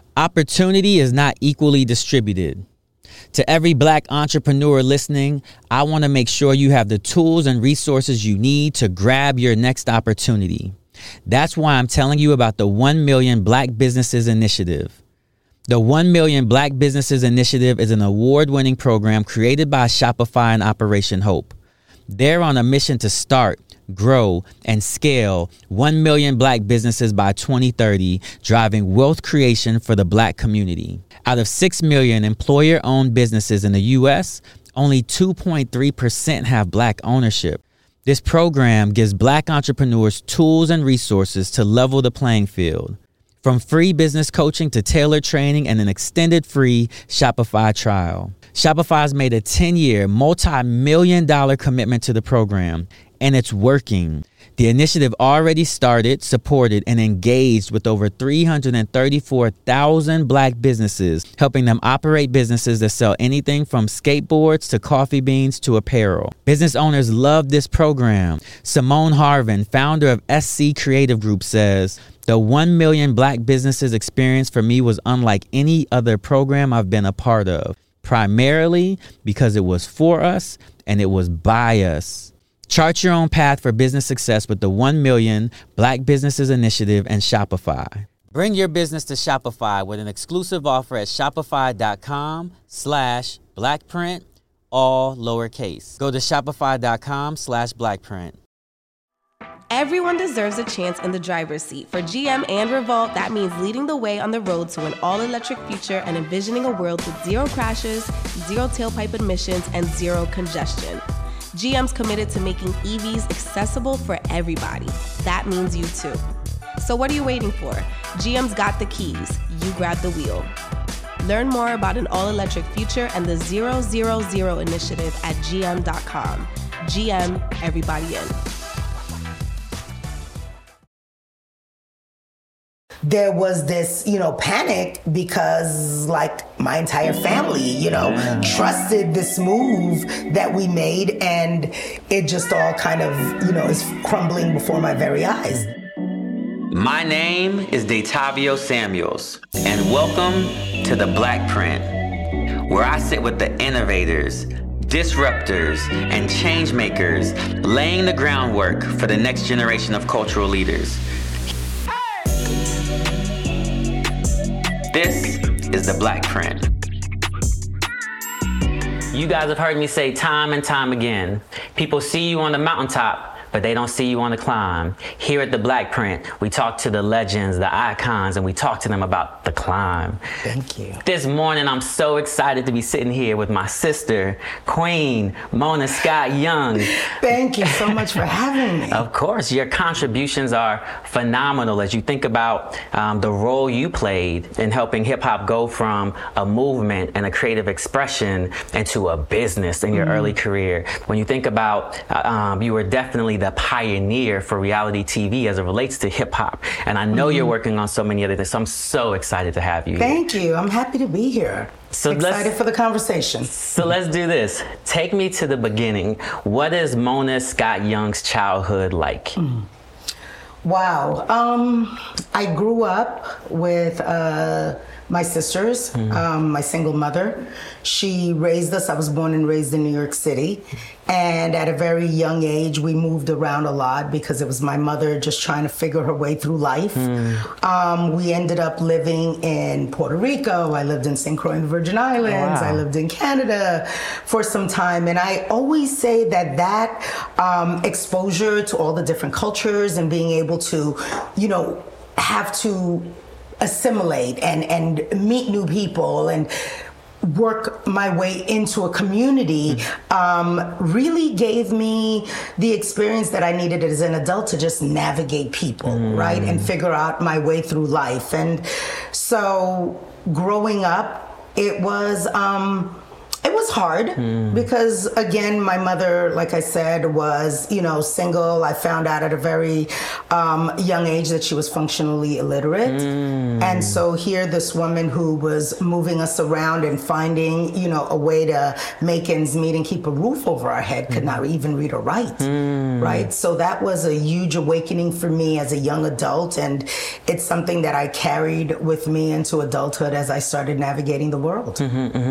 Opportunity is not equally distributed. To every Black entrepreneur listening, I want to make sure you have the tools and resources you need to grab your next opportunity. That's why I'm telling you about the 1 Million Black Businesses Initiative. The 1 Million Black Businesses Initiative is an award-winning program created by Shopify and Operation Hope. They're on a mission to start, grow, and scale 1 million Black businesses by 2030, driving wealth creation for the Black community. Out of 6 million employer-owned businesses in the U.S., only 2.3% have Black ownership. This program gives Black entrepreneurs tools and resources to level the playing field. From free business coaching to tailored training and an extended free Shopify trial. Shopify's made a 10-year, multi-million-dollar commitment to the program, and it's working. The initiative already started, supported, and engaged with over 334,000 Black businesses, helping them operate businesses that sell anything from skateboards to coffee beans to apparel. Business owners love this program. Simone Harvin, founder of SC Creative Group, says, "The 1 million Black businesses experience for me was unlike any other program I've been a part of, primarily because it was for us and it was by us." Chart your own path for business success with the 1 Million Black Businesses Initiative and Shopify. Bring your business to Shopify with an exclusive offer at shopify.com/blackprint, all lowercase. Go to shopify.com/blackprint. Everyone deserves a chance in the driver's seat. For GM and Revolt, that means leading the way on the road to an all-electric future and envisioning a world with zero crashes, zero tailpipe emissions, and zero congestion. GM's committed to making EVs accessible for everybody. That means you too. So what are you waiting for? GM's got the keys. You grab the wheel. Learn more about an all-electric future and the 000 initiative at gm.com. GM, everybody in. There was this, panic because my entire family, trusted this move that we made, and it just all kind of, is crumbling before my very eyes. My name is Datavio Samuels, and welcome to the Black Print, where I sit with the innovators, disruptors, and change makers, laying the groundwork for the next generation of cultural leaders. This is the Black Print. You guys have heard me say time and time again, people see you on the mountaintop, but they don't see you on the climb. Here at the Black Print, we talk to the legends, the icons, and we talk to them about the climb. Thank you. This morning, I'm so excited to be sitting here with my sister, Queen Mona Scott Young. Thank you so much for having me. Of course, your contributions are phenomenal as you think about the role you played in helping hip hop go from a movement and a creative expression into a business in your early career. When you think about, you were definitely the pioneer for reality TV as it relates to hip hop. And I know you're working on so many other things, so I'm so excited to have you here. Thank you. I'm happy to be here. So excited for the conversation. So let's do this. Take me to the beginning. What is Mona Scott Young's childhood like? Wow. I grew up with my sisters, my single mother. She raised us. I was born and raised in New York City. And at a very young age, we moved around a lot because it was my mother just trying to figure her way through life. We ended up living in Puerto Rico. I lived in St. Croix in the Virgin Islands. Wow. I lived in Canada for some time. And I always say that exposure to all the different cultures and being able to, have to assimilate and meet new people and work my way into a community really gave me the experience that I needed as an adult to just navigate people, right? And figure out my way through life. And so growing up, it was was hard because, again, my mother, like I said, was, single. I found out at a very young age that she was functionally illiterate. And so here, this woman who was moving us around and finding, a way to make ends meet and keep a roof over our head could not even read or write, right? So that was a huge awakening for me as a young adult. And it's something that I carried with me into adulthood as I started navigating the world.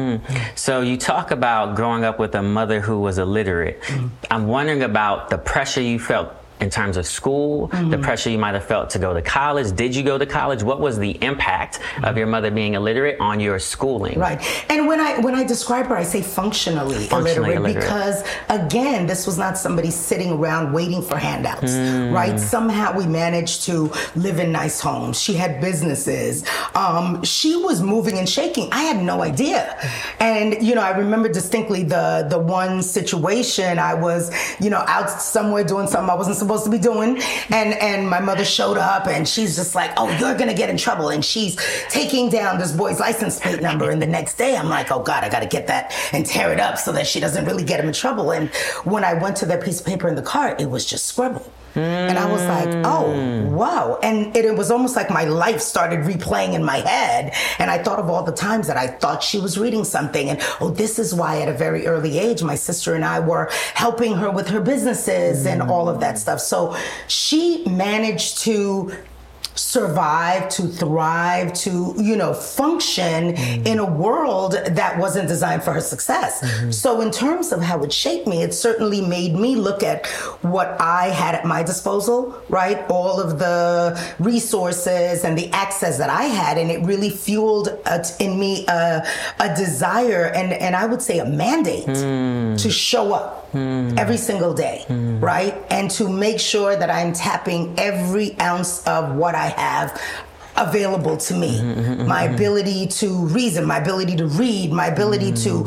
So you talk about growing up with a mother who was illiterate. I'm wondering about the pressure you felt in terms of school, the pressure you might have felt to go to college. Did you go to college? What was the impact of your mother being illiterate on your schooling? Right. And when I describe her, I say functionally illiterate because, again, this was not somebody sitting around waiting for handouts, right? Somehow we managed to live in nice homes. She had businesses. She was moving and shaking. I had no idea. And, I remember distinctly the one situation. I was, out somewhere doing something I wasn't supposed to be doing, and my mother showed up, and she's just like, oh, you're gonna get in trouble, and she's taking down this boy's license plate number, and the next day I'm like, oh God, I gotta get that and tear it up so that she doesn't really get him in trouble. And when I went to that piece of paper in the car, it was just scribbled. And I was like, oh, wow. And it was almost like my life started replaying in my head. And I thought of all the times that I thought she was reading something. And, oh, this is why at a very early age, my sister and I were helping her with her businesses and all of that stuff. So she managed to survive, to thrive, to, function in a world that wasn't designed for her success. So in terms of how it shaped me, it certainly made me look at what I had at my disposal, right? All of the resources and the access that I had, and it really fueled in me a desire and I would say a mandate to show up every single day, right? And to make sure that I'm tapping every ounce of what I have available to me. My ability to reason, my ability to read, my ability to,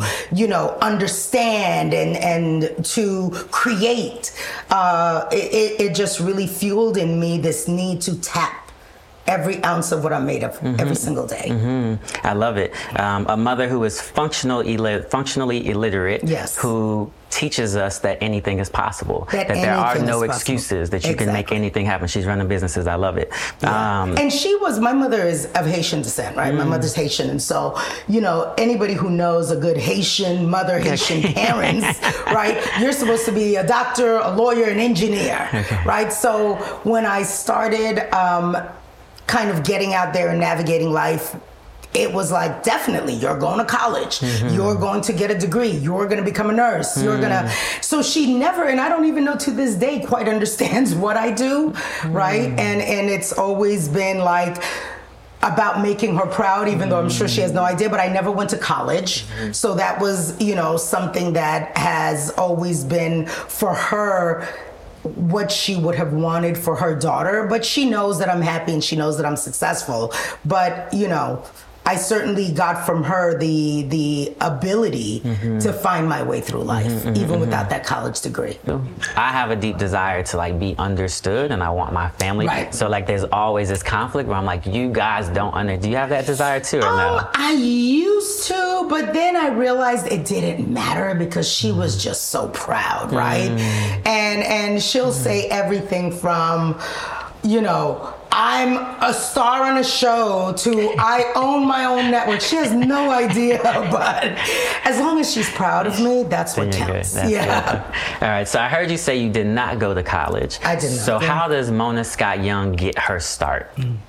understand and to create. It just really fueled in me this need to tap every ounce of what I'm made of every single day. I love it. A mother who is functionally illiterate, yes, who teaches us that anything is possible, that there are no excuses, that you can make anything happen. She's running businesses. I love it. Yeah. And my mother is of Haitian descent, right? My mother's Haitian. And so, anybody who knows a good Haitian mother, Haitian parents, right? You're supposed to be a doctor, a lawyer, an engineer, right? So when I started kind of getting out there and navigating life, it was like, definitely, you're going to college. You're going to get a degree. You're going to become a nurse. You're going to... So she never, and I don't even know to this day, quite understands what I do, right? And it's always been like about making her proud, even though I'm sure she has no idea, but I never went to college. So that was, something that has always been for her what she would have wanted for her daughter. But she knows that I'm happy and she knows that I'm successful. But, I certainly got from her the ability to find my way through life, even without that college degree. I have a deep desire to be understood, and I want my family. Right. So there's always this conflict where I'm like, you guys don't do you have that desire too, or no? I used to, but then I realized it didn't matter because she was just so proud, right? And she'll say everything from, I'm a star on a show to I own my own network. She has no idea, but as long as she's proud of me, that's what counts. That's good. All right, so I heard you say you did not go to college. I did not. So how does Mona Scott Young get her start?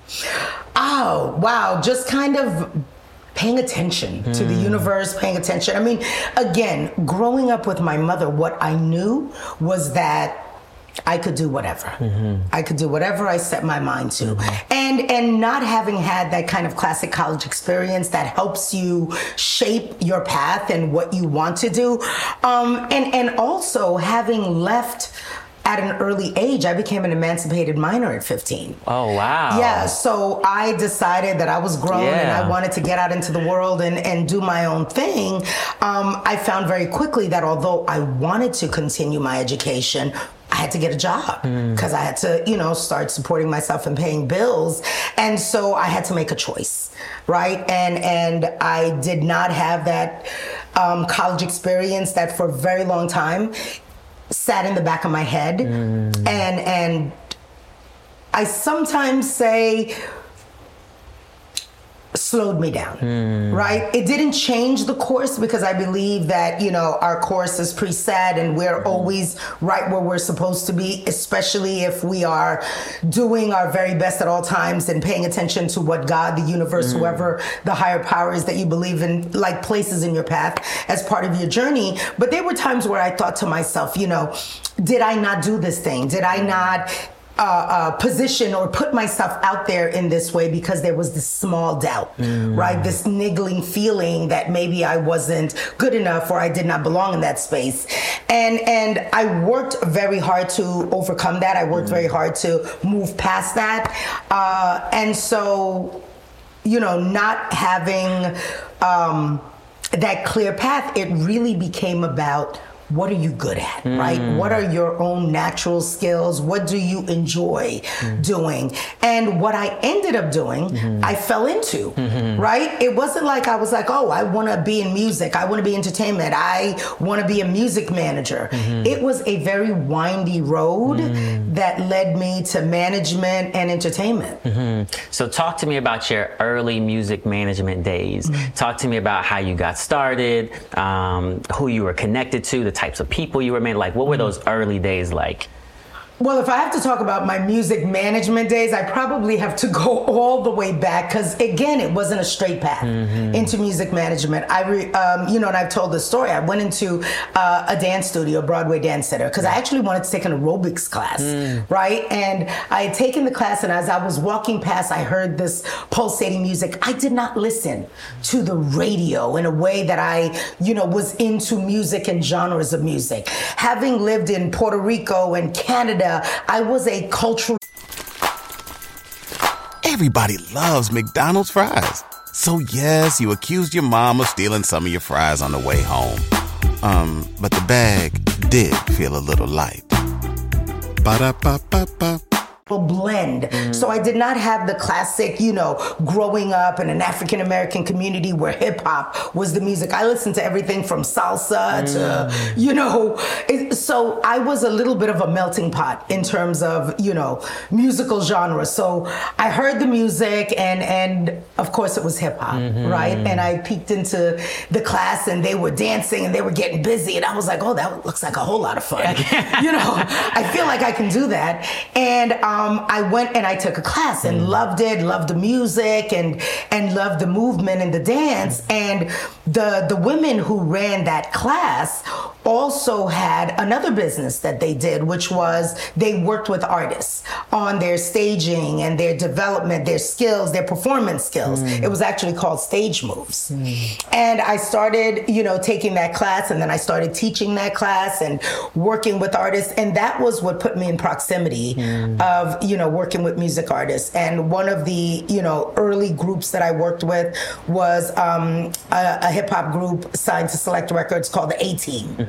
Oh, wow. Just kind of paying attention to the universe, paying attention. I mean, again, growing up with my mother, what I knew was that I could do whatever. I could do whatever I set my mind to. And not having had that kind of classic college experience that helps you shape your path and what you want to do. And also having left at an early age, I became an emancipated minor at 15. Oh, wow. Yeah, so I decided that I was grown and I wanted to get out into the world and do my own thing. I found very quickly that although I wanted to continue my education, I had to get a job because I had to, start supporting myself and paying bills. And so I had to make a choice, right? And I did not have that college experience that for a very long time sat in the back of my head. And I sometimes say slowed me down, right? It didn't change the course because I believe that, our course is preset and we're always right where we're supposed to be, especially if we are doing our very best at all times and paying attention to what God, the universe, whoever the higher power is that you believe in, like places in your path as part of your journey. But there were times where I thought to myself, did I not do this thing? Did I not position or put myself out there in this way because there was this small doubt, right? This niggling feeling that maybe I wasn't good enough or I did not belong in that space. And I worked very hard to overcome that. I worked very hard to move past that. And so, not having that clear path, it really became about what are you good at, right? What are your own natural skills? What do you enjoy doing? And what I ended up doing, I fell into, right? It wasn't like I was like, oh, I want to be in music. I want to be entertainment. I want to be a music manager. It was a very windy road that led me to management and entertainment. So talk to me about your early music management days. Talk to me about how you got started, who you were connected to, the types of people you were made. Like, what were those early days like? Well, if I have to talk about my music management days, I probably have to go all the way back because, again, it wasn't a straight path into music management. And I've told this story. I went into a dance studio, Broadway Dance Center, because I actually wanted to take an aerobics class, right? And I had taken the class, and as I was walking past, I heard this pulsating music. I did not listen to the radio in a way that I, was into music and genres of music. Having lived in Puerto Rico and Canada, I was a cultural... Everybody loves McDonald's fries. So yes, you accused your mom of stealing some of your fries on the way home. But the bag did feel a little light. Ba-da-ba-ba-ba. blend. So I did not have the classic, growing up in an African American community where hip hop was the music. I listened to everything from salsa to, so I was a little bit of a melting pot in terms of, musical genres. So I heard the music and of course it was hip hop, right? And I peeked into the class and they were dancing and they were getting busy and I was like, oh, that looks like a whole lot of fun. I feel like I can do that. And I went and I took a class and loved it, loved the music and loved the movement and the dance. And the women who ran that class also had another business that they did, which was they worked with artists on their staging and their development, their skills, their performance skills. It was actually called Stage Moves. And I started, taking that class, and then I started teaching that class and working with artists. And that was what put me in proximity of, working with music artists. And one of the, early groups that I worked with was a hip hop group signed to Select Records called the A-Team.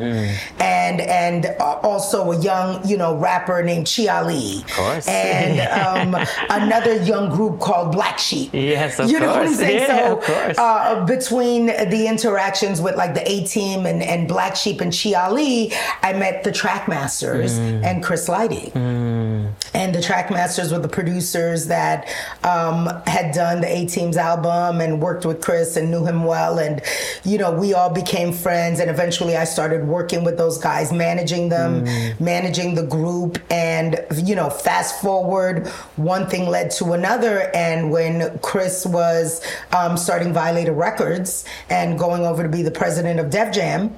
And also a young, rapper named Chia Lee. Of course. And another young group called Black Sheep. Yes, of course. You know what I'm saying? Yeah, so, of course. Between the interactions with like the A-Team and Black Sheep and Chia Lee, I met the Trackmasters and Chris Lighty. And the Trackmasters were the producers that had done the A-Team's album and worked with Chris and knew him well. And, we all became friends. And eventually I started working with those guys, managing them, managing the group. And, fast forward, one thing led to another. And when Chris was starting Violator Records and going over to be the president of Def Jam,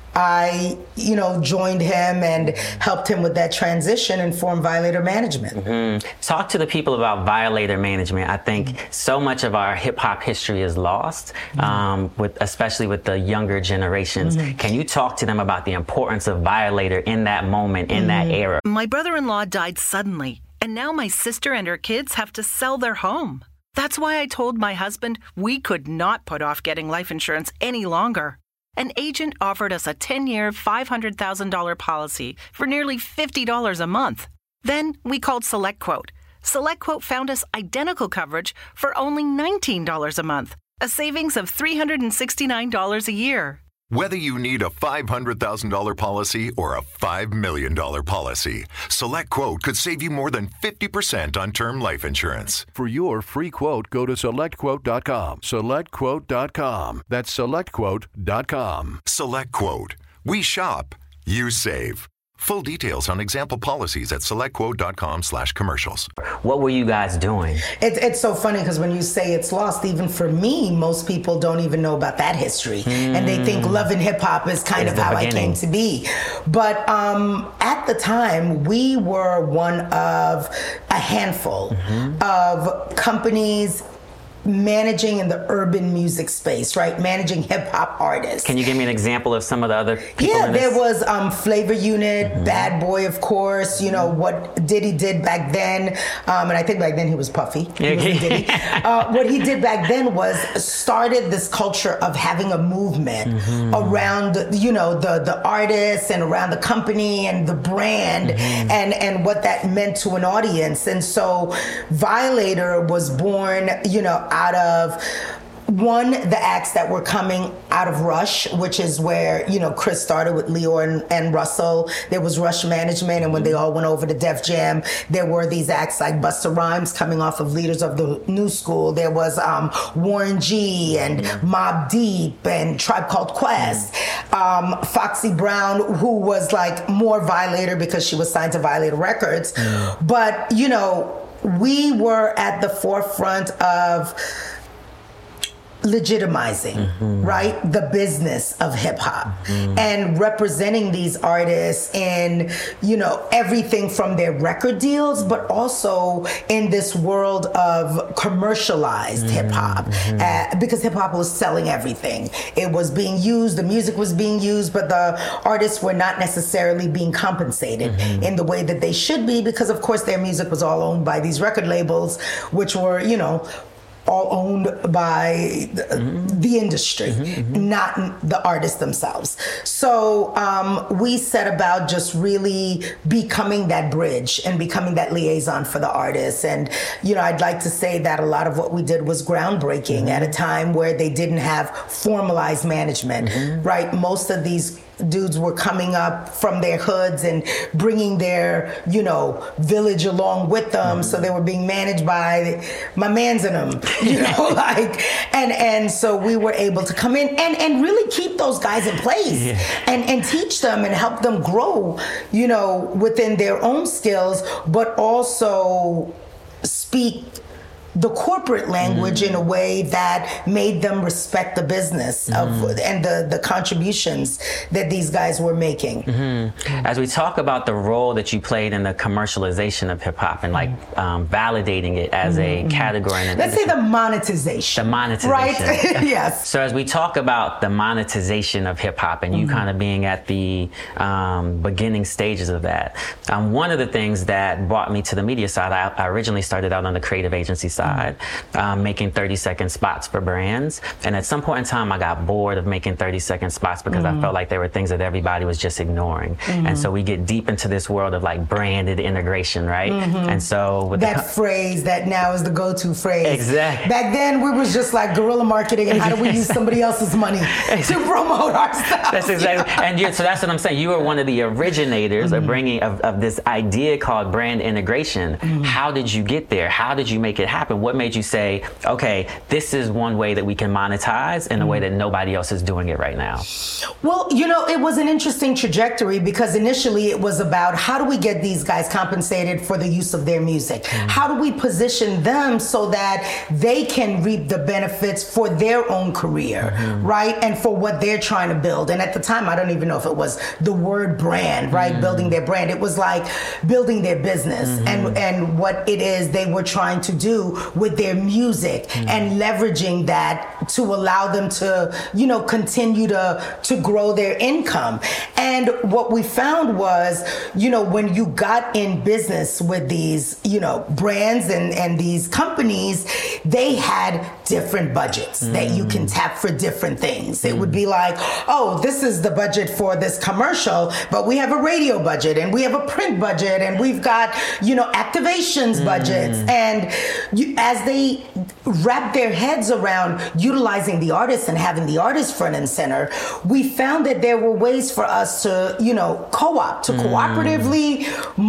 I, joined him and helped him with that transition and formed Violator Management. Talk to the people about Violator Management. I think so much of our hip hop history is lost, especially with the younger generations. Can you talk to them about the importance of Violator in that moment, in that era? My brother-in-law died suddenly, and now my sister and her kids have to sell their home. That's why I told my husband we could not put off getting life insurance any longer. An agent offered us a 10-year, $500,000 policy for nearly $50 a month. Then we called SelectQuote. SelectQuote found us identical coverage for only $19 a month, a savings of $369 a year. Whether you need a $500,000 policy or a $5 million policy, SelectQuote could save you more than 50% on term life insurance. For your free quote, go to SelectQuote.com. SelectQuote.com. That's SelectQuote.com. SelectQuote. We shop, you save. Full details on example policies at SelectQuote.com/commercials. What were you guys doing? It's so funny because when you say it's lost, even for me, most people don't even know about that history. And they think Love and Hip Hop is kind of how I came to be. But at the time, we were one of a handful of companies managing in the urban music space, right? Managing hip hop artists. Can you give me an example of some of the other people? Yeah, there was Flavor Unit, Bad Boy, of course, you know, what Diddy did back then. And I think back then he was Puffy. He wasn't Diddy. What he did back then was started this culture of having a movement around, you know, the artists and around the company and the brand and what that meant to an audience. And so Violator was born, you know, out of the acts that were coming out of Rush, which is where, you know, Chris started with Leo and Russell. There was Rush Management, and when they all went over to Def Jam, there were these acts like Busta Rhymes coming off of Leaders of the New School. There was Warren G and Mobb Deep and Tribe Called Quest. Foxy Brown, who was like more Violator because she was signed to Violator Records. But, you know, we were at the forefront of legitimizing, right, the business of hip hop and representing these artists in, you know, everything from their record deals, but also in this world of commercialized hip hop, because hip hop was selling everything. It was being used, the music was being used, but the artists were not necessarily being compensated in the way that they should be, because of course their music was all owned by these record labels, which were, you know, all owned by the industry, not the artists themselves. So we set about just really becoming that bridge and becoming that liaison for the artists. And, you know, I'd like to say that a lot of what we did was groundbreaking at a time where they didn't have formalized management, right? Most of these dudes were coming up from their hoods and bringing their, you know, village along with them. So they were being managed by my mans in them, you know, like, and so we were able to come in and really keep those guys in place and teach them and help them grow, you know, within their own skills, but also speak the corporate language in a way that made them respect the business of and the contributions that these guys were making. As we talk about the role that you played in the commercialization of hip hop and like validating it as a category. Let's say the monetization. The monetization. Right? Yes. So as we talk about the monetization of hip hop and you kind of being at the beginning stages of that, one of the things that brought me to the media side, I originally started out on the creative agency side. Making 30-second spots for brands. And at some point in time, I got bored of making 30-second spots because I felt like there were things that everybody was just ignoring. And so we get deep into this world of like branded integration, right? And so with that phrase that now is the go-to phrase. Exactly. Back then, we was just like guerrilla marketing and how do we use somebody else's money to promote our stuff. That's exactly. And so that's what I'm saying. You were one of the originators of bringing of this idea called brand integration. How did you get there? How did you make it happen? What made you say, okay, this is one way that we can monetize in a way that nobody else is doing it right now? Well, you know, it was an interesting trajectory because initially it was about how do we get these guys compensated for the use of their music? How do we position them so that they can reap the benefits for their own career, right? And for what they're trying to build. And at the time, I don't even know if it was the word brand, right? Building their brand. It was like building their business and what it is they were trying to do with their music and leveraging that to allow them to, you know, continue to grow their income. And what we found was, you know, when you got in business with these, you know, brands and these companies, they had different budgets that you can tap for different things. It would be like, oh, this is the budget for this commercial, but we have a radio budget and we have a print budget and we've got, activations budgets. And as they wrap their heads around utilizing the artists and having the artists front and center, we found that there were ways for us to, co-op, to cooperatively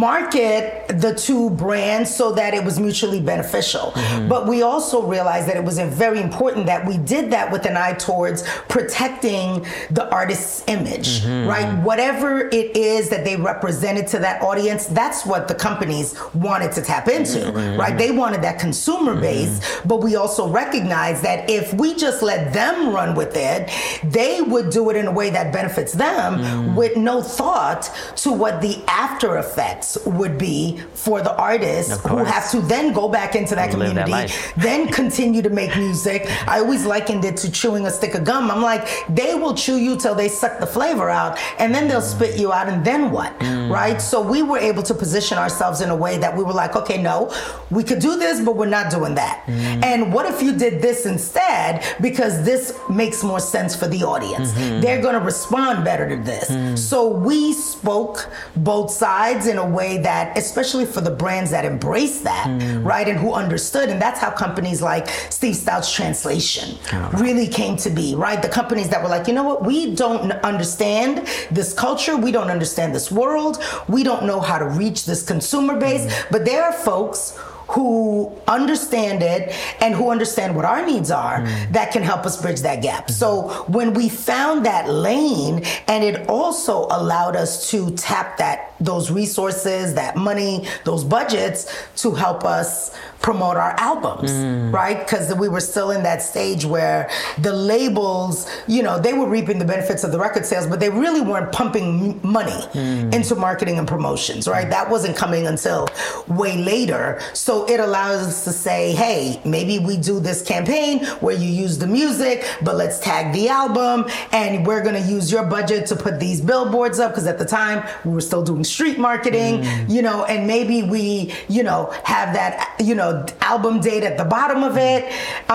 market the two brands so that it was mutually beneficial. But we also realized that it was very important that we did that with an eye towards protecting the artist's image, right? Whatever it is that they represented to that audience, that's what the companies wanted to tap into, right? They wanted that consumer base, but we also recognized that if we just let them run with it, they would do it in a way that benefits them with no thought to what the after effects would be for the artists who have to then go back into that community, then continue to make music. I always likened it to chewing a stick of gum. I'm like, they will chew you till they suck the flavor out, and then they'll spit you out, and then what, right? So we were able to position ourselves in a way that we were like, okay, no, we could do this, but we're not doing that. And what if you did this instead, because this makes more sense for the audience. They're going to respond better to this. So we spoke both sides in a way that, especially for the brands that embrace that, right, and who understood, and that's how companies like Steve Stout's Translation really came to be, right? The companies that were like, you know what, we don't understand this culture, we don't understand this world, we don't know how to reach this consumer base, but there are folks who understand it and who understand what our needs are that can help us bridge that gap. So when we found that lane, and it also allowed us to tap those resources, that money, those budgets to help us promote our albums, right? Because we were still in that stage where the labels, they were reaping the benefits of the record sales, but they really weren't pumping money into marketing and promotions, right? That wasn't coming until way later. So it allows us to say, hey, maybe we do this campaign where you use the music, but let's tag the album, and we're going to use your budget to put these billboards up, because at the time we were still doing street marketing, and maybe we, have that, album date at the bottom of it.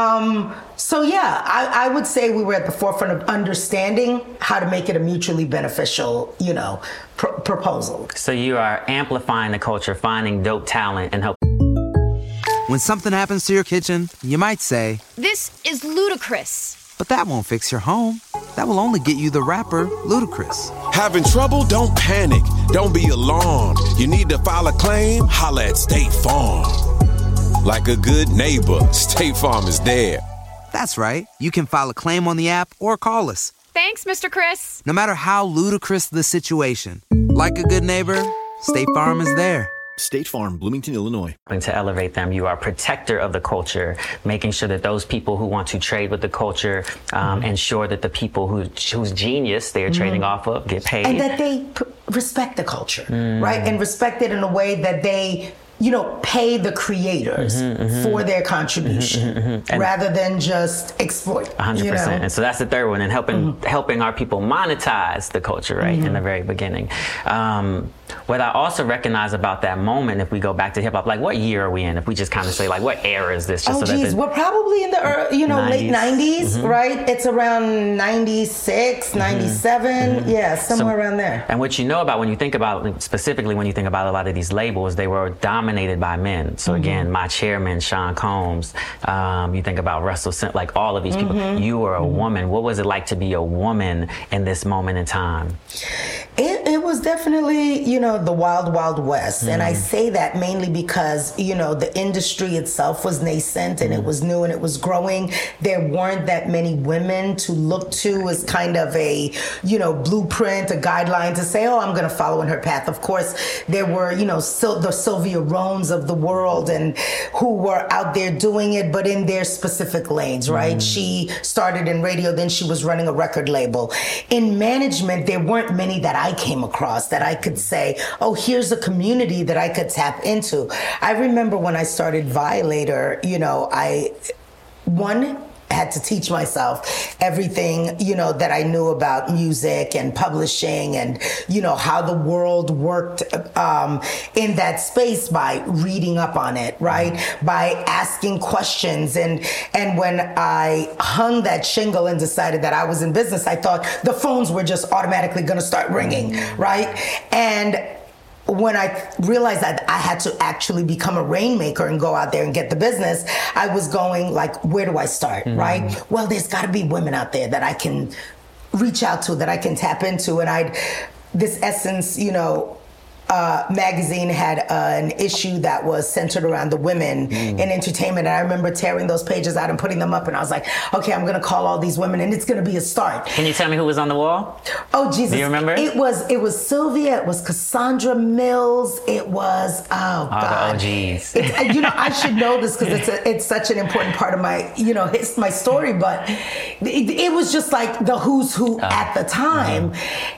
So yeah, I would say we were at the forefront of understanding how to make it a mutually beneficial, proposal. So you are amplifying the culture, finding dope talent, and help. When something happens to your kitchen, you might say, "This is ludicrous." But that won't fix your home. That will only get you the rapper, Ludacris. Having trouble? Don't panic. Don't be alarmed. You need to file a claim? Holla at State Farm. Like a good neighbor, State Farm is there. That's right. You can file a claim on the app or call us. Thanks, Mr. Chris. No matter how ludicrous the situation, like a good neighbor, State Farm is there. State Farm, Bloomington, Illinois. To elevate them, you are a protector of the culture, making sure that those people who want to trade with the culture ensure that the people whose genius they are trading off of get paid. And that they respect the culture, right? And respect it in a way that they pay the creators for their contribution rather than just exploit. 100%. And so that's the third one, and helping our people monetize the culture, right, in the very beginning. What I also recognize about that moment, if we go back to hip hop, like what year are we in? If we just kind of say, like, what era is this? Just we're probably in the late 90s, right? It's around 96, 97, somewhere around there. And what about when you think about, specifically when you think about a lot of these labels, they were dominated by men. So again, my chairman, Sean Combs, you think about Russell, like all of these people. You were a woman. What was it like to be a woman in this moment in time? It was definitely, the wild, wild west. And I say that mainly because, the industry itself was nascent and it was new and it was growing. There weren't that many women to look to as kind of a, blueprint, a guideline to say, oh, I'm going to follow in her path. Of course, there were, the Sylvia Rones of the world and who were out there doing it, but in their specific lanes, right? She started in radio, then she was running a record label. In management, there weren't many that I came across that I could say, oh, here's a community that I could tap into. I remember when I started Violator, had to teach myself everything, you know, that I knew about music and publishing and, you know, how the world worked in that space by reading up on it, right? By asking questions. And when I hung that shingle and decided that I was in business, I thought the phones were just automatically going to start ringing, right? And when I realized that I had to actually become a rainmaker and go out there and get the business, I was going like, where do I start, right? Well, there's got to be women out there that I can reach out to, that I can tap into. And this Essence, you know, magazine had an issue that was centered around the women in entertainment. And I remember tearing those pages out and putting them up. And I was like, okay, I'm going to call all these women and it's going to be a start. Can you tell me who was on the wall? Oh, Jesus. Do you remember? It was Sylvia. It was Cassandra Mills. It was, God. The OGs. You know, I should know this because it's such an important part of my, you know, my story. But it was just like the who's who at the time.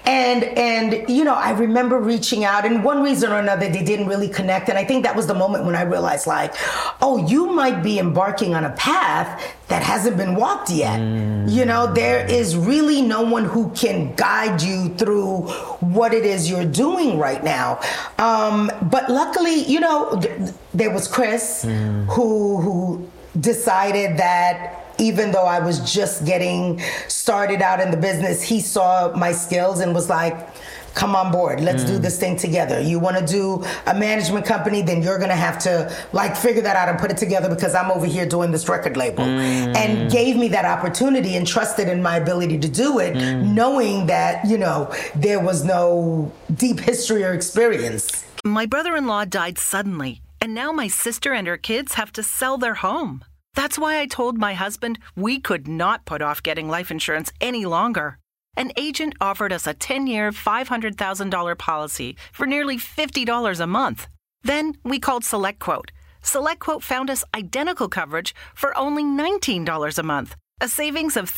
And, you know, I remember reaching out, and one reason or another, they didn't really connect. And I think that was the moment when I realized, like, oh, you might be embarking on a path that hasn't been walked yet. You know, there is really no one who can guide you through what it is you're doing right now. But luckily, you know, there was Chris who decided that even though I was just getting started out in the business, he saw my skills and was like, come on board, let's do this thing together. You want to do a management company, then you're going to have to like figure that out and put it together because I'm over here doing this record label. And gave me that opportunity and trusted in my ability to do it, knowing that, you know, there was no deep history or experience. My brother-in-law died suddenly, and now my sister and her kids have to sell their home. That's why I told my husband we could not put off getting life insurance any longer. An agent offered us a 10-year, $500,000 policy for nearly $50 a month. Then we called SelectQuote. SelectQuote found us identical coverage for only $19 a month, a savings of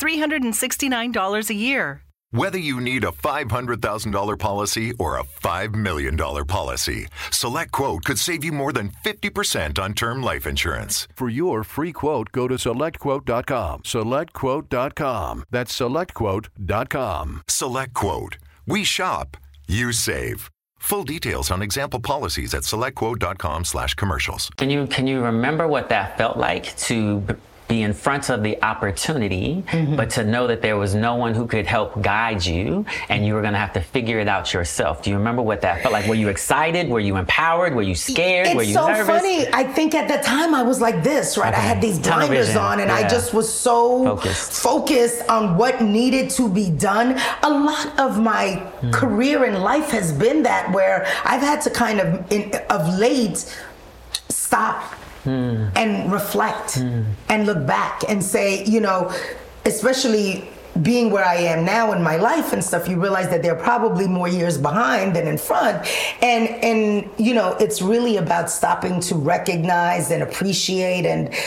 $369 a year. Whether you need a $500,000 policy or a $5 million policy, SelectQuote could save you more than 50% on term life insurance. For your free quote, go to SelectQuote.com. SelectQuote.com. That's SelectQuote.com. SelectQuote. We shop, you save. Full details on example policies at SelectQuote.com/commercials. Can you remember what that felt like to be in front of the opportunity, but to know that there was no one who could help guide you and you were going to have to figure it out yourself? Do you remember what that felt like? Were you excited? Were you empowered? Were you scared? Were you nervous? It's so funny. I think at the time I was like this, right? Okay. I had these blinders on and I just was so focused on what needed to be done. A lot of my career in life has been that, where I've had to kind of late stop and reflect and look back and say, you know, especially being where I am now in my life and stuff, you realize that they're probably more years behind than in front. And you know, it's really about stopping to recognize and appreciate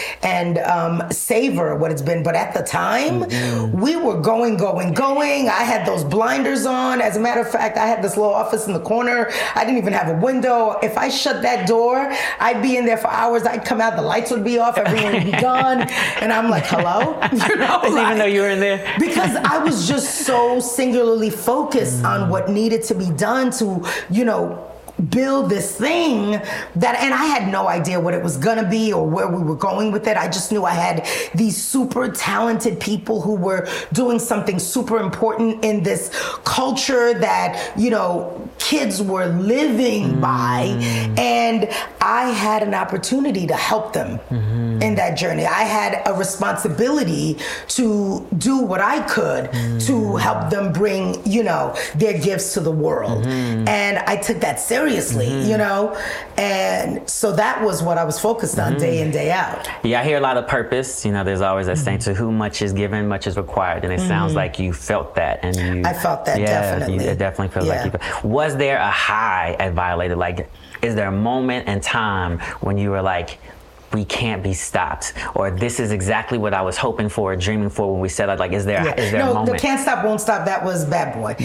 and savor what it's been. But at the time, we were going. I had those blinders on. As a matter of fact, I had this little office in the corner. I didn't even have a window. If I shut that door, I'd be in there for hours. I'd come out, the lights would be off, everyone would be gone. And I'm like, hello? You know, Didn't even know you were in there. Because I was just so singularly focused on what needed to be done to, you know, build this thing that, and I had no idea what it was gonna be or where we were going with it. I just knew I had these super talented people who were doing something super important in this culture that, you know, kids were living by, and I had an opportunity to help them in that journey. I had a responsibility to do what I could to help them bring, you know, their gifts to the world. And I took that seriously, you know, and so that was what I was focused on day in, day out. Yeah, I hear a lot of purpose. You know, there's always that saying, to whom much is given, much is required. And it sounds like you felt that. And I felt that, definitely. It definitely felt like you felt. Was there a high at Violated? Like, is there a moment in time when you were like, we can't be stopped, or this is exactly what I was hoping for or dreaming for when we said like, is there a moment? No, the Can't Stop, Won't Stop, that was Bad Boy.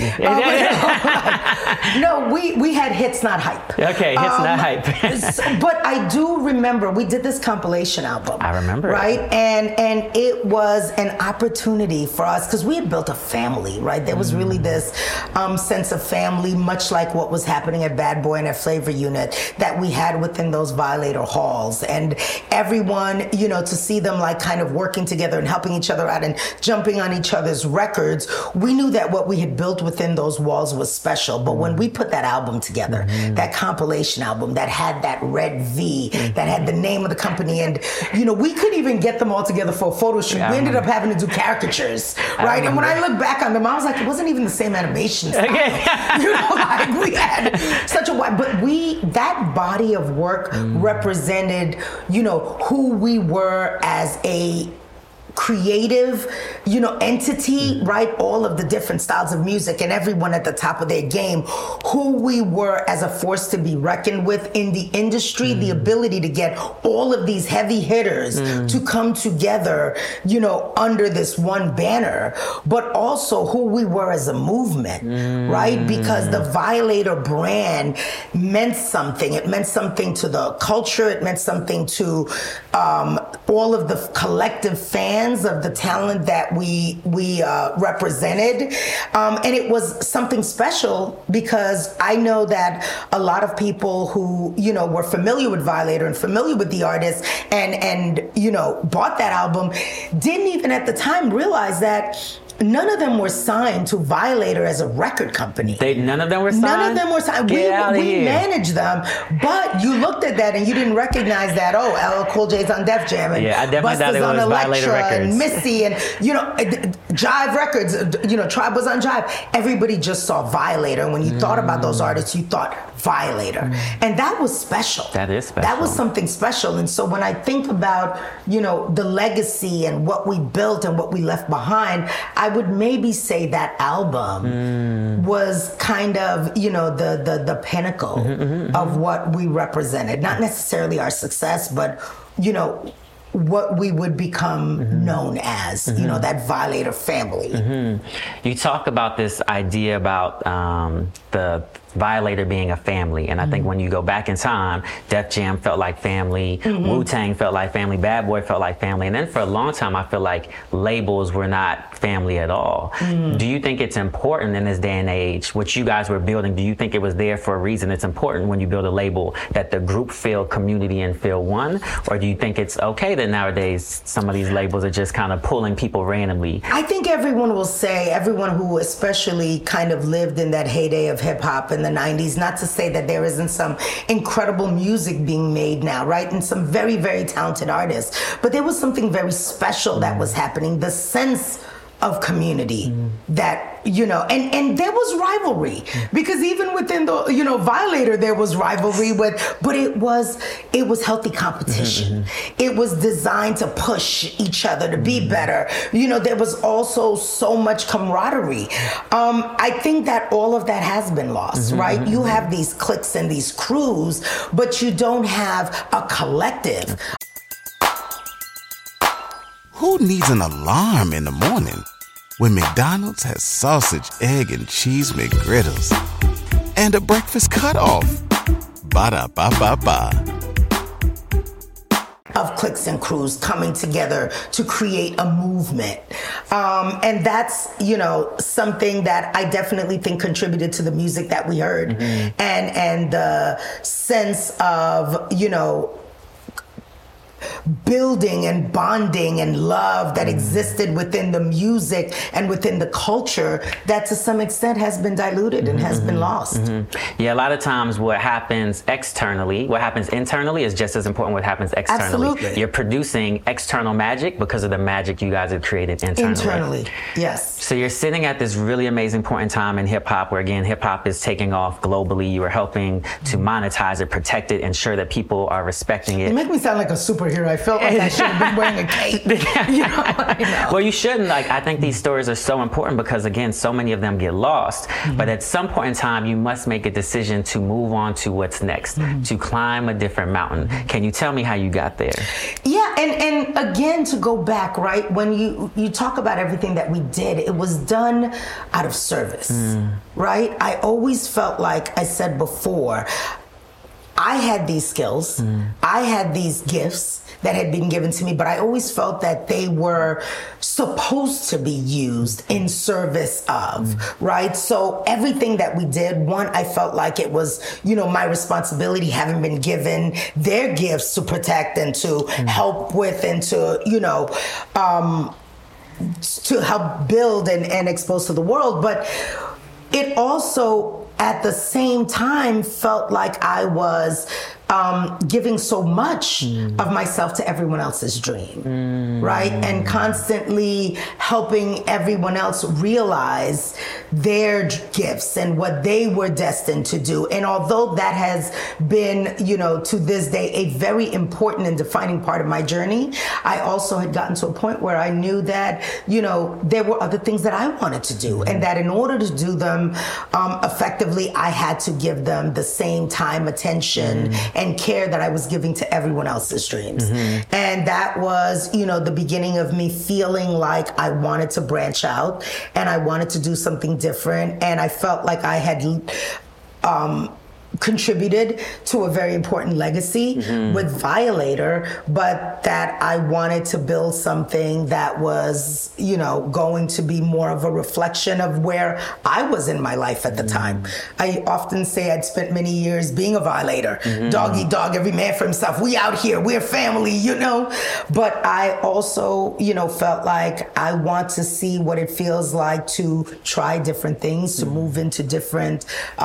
No, we had Hits Not Hype. Okay, Hits Not Hype. But I do remember we did this compilation album. I remember. Right? And it was an opportunity for us, because we had built a family, right? There was really this sense of family, much like what was happening at Bad Boy and at Flavor Unit, that we had within those Violator halls. And everyone, you know, to see them like kind of working together and helping each other out and jumping on each other's records, we knew that what we had built within those walls was special. But when we put that album together, that compilation album that had that red V, that had the name of the company, and, you know, we couldn't even get them all together for a photo shoot. We ended up having to do caricatures, right? And when I look back on them, I was like, it wasn't even the same animation style. You know, like we had such a wide, but that body of work represented, you know, who we were as a creative, you know, entity, right? All of the different styles of music and everyone at the top of their game, who we were as a force to be reckoned with in the industry, the ability to get all of these heavy hitters to come together, you know, under this one banner, but also who we were as a movement, right? Because the Violator brand meant something. It meant something to the culture. It meant something to all of the collective fans of the talent that we represented. And it was something special, because I know that a lot of people who, you know, were familiar with Violator and familiar with the artist and you know, bought that album, didn't even at the time realize that none of them were signed to Violator as a record company. None of them were signed? None of them were signed. We managed them, but you looked at that and you didn't recognize that, oh, LL Cool J's on Def Jam, and I definitely thought it was Violator Records, and Missy, and, you know, Jive Records, you know, Tribe was on Jive. Everybody just saw Violator. And when you thought about those artists, you thought Violator. And that was special. That is special. That was something special. And so when I think about, you know, the legacy and what we built and what we left behind, I would maybe say that album was kind of, you know, the pinnacle of what we represented. Not necessarily our success, but, you know, what we would become known as, you know, that Violator family. You talk about this idea about the Violator being a family, and I think when you go back in time, Def Jam felt like family, Wu-Tang felt like family, Bad Boy felt like family, and then for a long time I feel like labels were not family at all. Do you think it's important in this day and age, what you guys were building, do you think it was there for a reason? It's important when you build a label that the group feel community and feel one, or do you think it's okay that nowadays some of these labels are just kind of pulling people randomly? I think everyone will say, everyone who especially kind of lived in that heyday of hip hop in the 90s, not to say that there isn't some incredible music being made now, right? And some very, very talented artists. But there was something very special that was happening. The sense of community that, you know, and there was rivalry, because even within the, you know, Violator, there was rivalry but it was healthy competition. It was designed to push each other to be better. You know, there was also so much camaraderie. I think that all of that has been lost, right? You have these cliques and these crews, but you don't have a collective. Who needs an alarm in the morning when McDonald's has sausage, egg, and cheese McGriddles and a breakfast cutoff? Ba-da-ba-ba-ba. Of cliques and crews coming together to create a movement. And that's, you know, something that I definitely think contributed to the music that we heard. And the sense of, you know, building and bonding and love that existed within the music and within the culture that to some extent has been diluted and has been lost. Yeah, a lot of times what happens internally is just as important what happens externally. Absolutely. You're producing external magic because of the magic you guys have created internally. Yes. So you're sitting at this really amazing point in time in hip hop where, again, hip hop is taking off globally. You are helping to monetize it, protect it, ensure that people are respecting it. You make me sound like a superhero. I felt like I should have been wearing a cape. You know, I know. Well, you shouldn't. Like, I think these stories are so important because, again, so many of them get lost. But at some point in time, you must make a decision to move on to what's next, to climb a different mountain. Can you tell me how you got there? Yeah, and again, to go back, right, when you talk about everything that we did, it was done out of service, right? I always felt like I said before, I had these skills, I had these gifts that had been given to me, but I always felt that they were supposed to be used in service of, right? So everything that we did, one, I felt like it was, you know, my responsibility, having been given their gifts to protect and to help with and to, you know, to help build and expose to the world. But it also, at the same time, felt like I was giving so much of myself to everyone else's dream, right? And constantly helping everyone else realize their gifts and what they were destined to do. And although that has been, you know, to this day, a very important and defining part of my journey, I also had gotten to a point where I knew that, you know, there were other things that I wanted to do, and that in order to do them effectively, I had to give them the same time, attention, and care that I was giving to everyone else's dreams. And that was, you know, the beginning of me feeling like I wanted to branch out and I wanted to do something different. And I felt like I had contributed to a very important legacy with Violator, but that I wanted to build something that was, you know, going to be more of a reflection of where I was in my life at the time. I often say I'd spent many years being a violator. Dog eat dog, every man for himself. We out here, we're family, you know? But I also, you know, felt like I want to see what it feels like to try different things, to move into different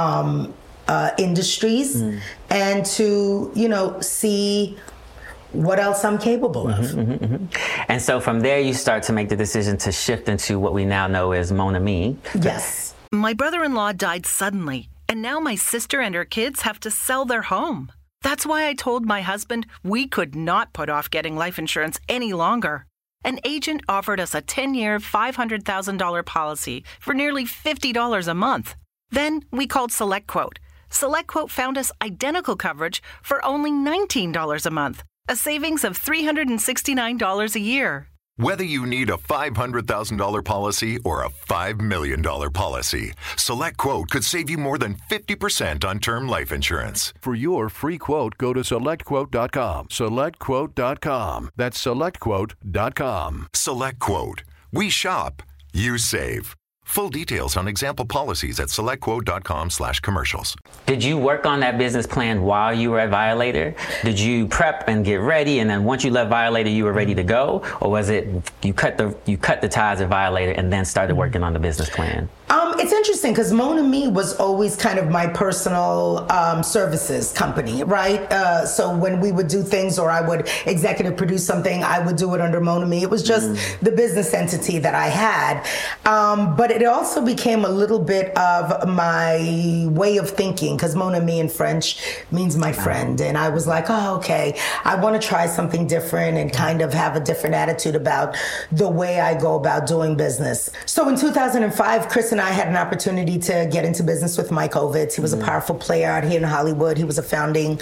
industries, and to, you know, see what else I'm capable of. And so from there, you start to make the decision to shift into what we now know as Mon Ami. Yes. My brother-in-law died suddenly, and now my sister and her kids have to sell their home. That's why I told my husband we could not put off getting life insurance any longer. An agent offered us a 10-year, $500,000 policy for nearly $50 a month. Then we called SelectQuote. SelectQuote found us identical coverage for only $19 a month, a savings of $369 a year. Whether you need a $500,000 policy or a $5 million policy, SelectQuote could save you more than 50% on term life insurance. For your free quote, go to SelectQuote.com. SelectQuote.com. That's SelectQuote.com. SelectQuote. We shop, you save. Full details on example policies at SelectQuote.com/commercials. Did you work on that business plan while you were at Violator? Did you prep and get ready, and then once you left Violator, you were ready to go? Or was it you cut the ties at Violator and then started working on the business plan? It's interesting because Mon Ami was always kind of my personal services company, right? So when we would do things or I would executive produce something, I would do it under Mon Ami. It was just the business entity that I had. But it also became a little bit of my way of thinking because Mon Ami in French means my friend. And I was like, oh, okay, I want to try something different and kind of have a different attitude about the way I go about doing business. So in 2005, Chris and I had an opportunity to get into business with Mike Ovitz. He was a powerful player out here in Hollywood. He was a founding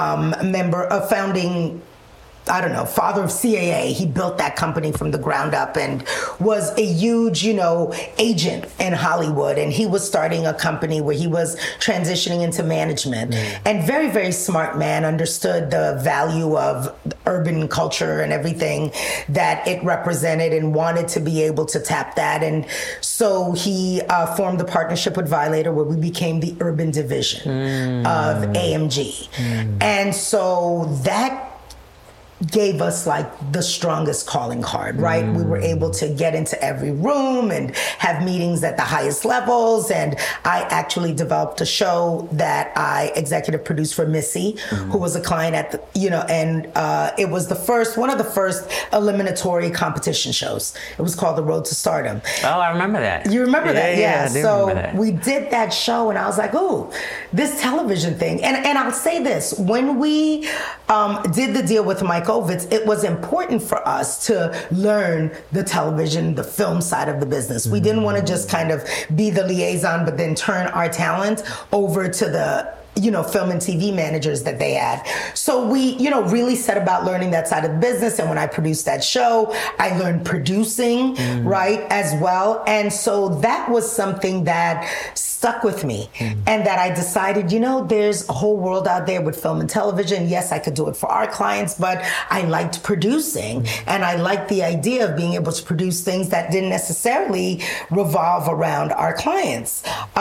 father of CAA. He built that company from the ground up and was a huge, agent in Hollywood. And he was starting a company where he was transitioning into management. And very, very smart man, understood the value of urban culture and everything that it represented and wanted to be able to tap that. And so he formed a partnership with Violator where we became the urban division of AMG. And so that gave us like the strongest calling card, right? We were able to get into every room and have meetings at the highest levels. And I actually developed a show that I executive produced for Missy, who was a client at the, it was one of the first eliminatory competition shows. It was called The Road to Stardom. Oh, I remember that. You remember that? Yeah. I do remember that. We did that show and I was like, ooh, this television thing. And I'll say this, when we did the deal with Mike Ovitz, it was important for us to learn the television, the film side of the business. We didn't want to just kind of be the liaison, but then turn our talent over to the film and TV managers that they had. So we, really set about learning that side of the business. And when I produced that show, I learned producing, right, as well. And so that was something that stuck with me and that I decided, there's a whole world out there with film and television. Yes, I could do it for our clients, but I liked producing and I liked the idea of being able to produce things that didn't necessarily revolve around our clients.